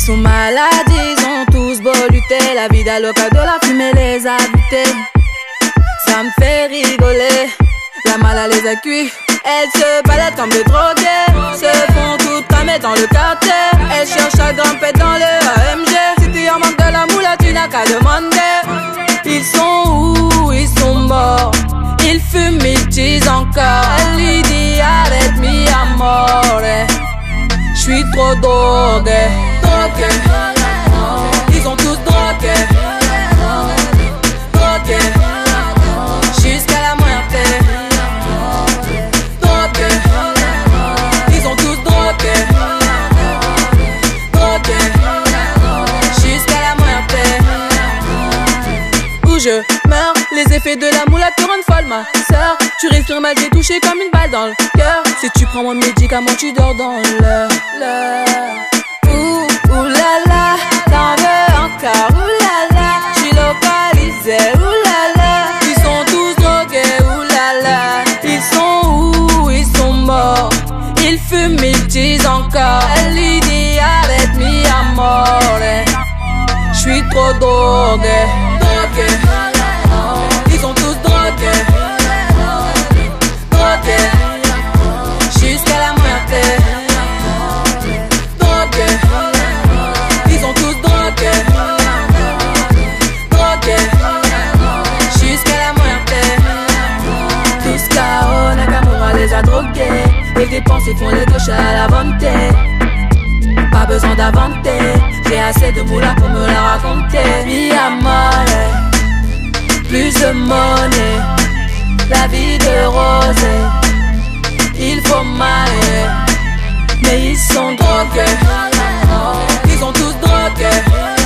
sont malades, ils ont tous beau lutter. La vida loca de la fumée les a butés. Ça me fait rigoler, la mala les a cuits. Elles se baladent comme des drogués, se font toutes cramer dans le quartier. Elles cherchent à grimper dans le AMG. Si tu en manques de la moula, tu n'as qu'à demander. Ils sont où? Ils sont morts. Ils fument, ils disent encore. Elle lui dit arrête mi amore. J'suis trop drogué, drogué. Ils ont tous drogué, drogué. Jusqu'à la muerte. Drogué. Ils ont tous drogué, drogué. Jusqu'à la muerte. Où je meurs, les effets de la moula te rendent folle, ma sœur. Tu respires mal, j'ai touché comme une balle dans le cœur. Si tu prends mon médicament, tu dors dans l'heure. Ouh la la, t'en veux encore, ouh la la. J'suis localisé, ouh la la. Ils sont tous drogués, ouh la la. Ils sont où? Ils sont morts. Ils fument, ils disent encore. Elle lui dit arrête mi amore. J'suis trop drogué, drogué. Ils ont tous drogué, drogué. Jusqu'à la muerte. Drogué. Ils ont tous drogué, drogué. Jusqu'à la muerte. Tous KO, Nakamura les a drogués. Les dépenses ils font les gauches à la volonté. Pas besoin d'inventer, j'ai assez de moula pour me la raconter. Mi amore, plus de monnaie, la vie de rosée. Il faut mailler, mais ils sont drogués. Ils ont tous drogué.